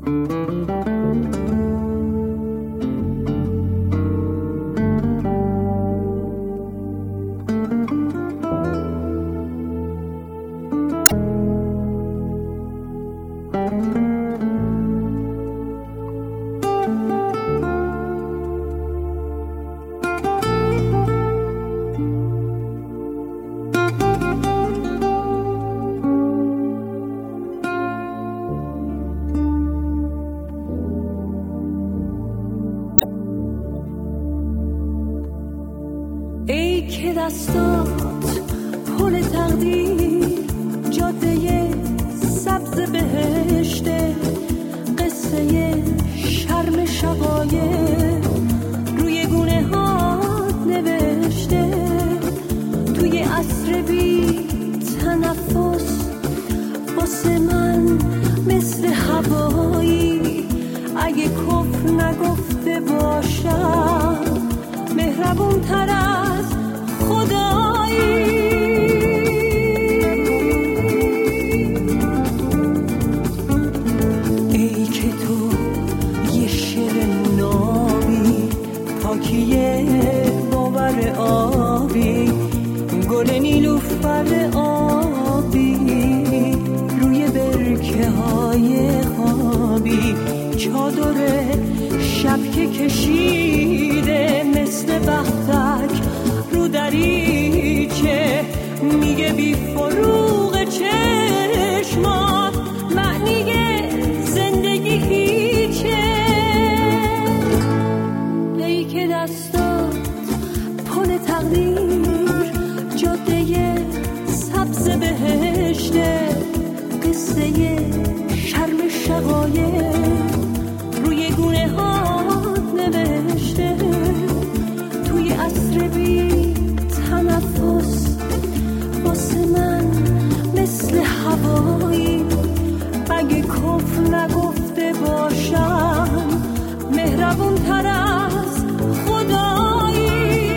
ای که دستات پل تقدیر جاده سبز بهشته، قصه شرم شقایق روی گونه هات نوشته، توی عصر بی تنفس واسه من مثل هوایی، اگه کفر نگفته باشم مهربون تر از خدایی. ای که تو یه شعر نابی، پاکیه باور آبی، گل نیلوفر آبی روی برکه های خوابی، چادر شب که کشیده مثل بختک رو دریچه، میگه بی فروغ چشمات معنی زندگی هیچه. ای که دستات پل تقدیر جاده سبز بهشته، قصه شرم شقایق روی گونه هات نوشته، توی عصر بی تنفس واسه من مثل هوایی، اگه کفر نگفته باشم مهربون تر از خدایی.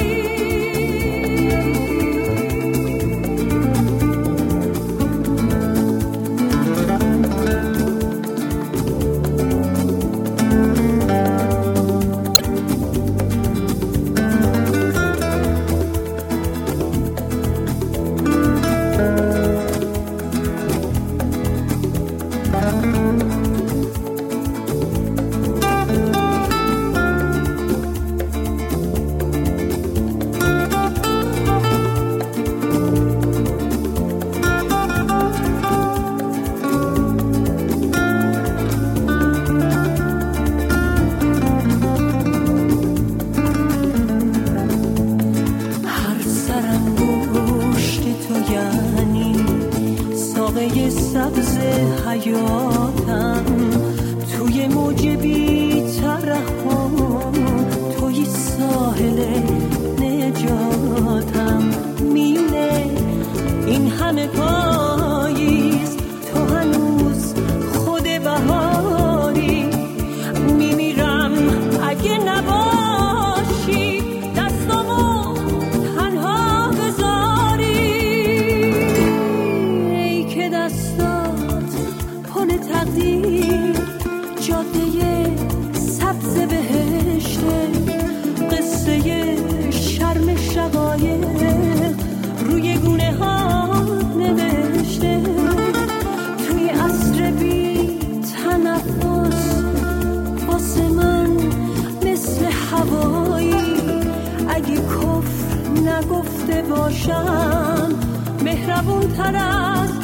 سبز حیاتم توی موج بی ترحم، توی ساحل نجاتم، میونه این همه پاییز تو هنوز خود بهاری، میمیرم اگه نباشی دستامو تنها بذاری. ای که دستات پل تقدیر جاده سبز بهشته، قصه شرم شقایق روی گونه ها نوشته، توی عصر بی تنفس واسه من مثل هوایی، اگه کفر نگفته باشم مهربون تر از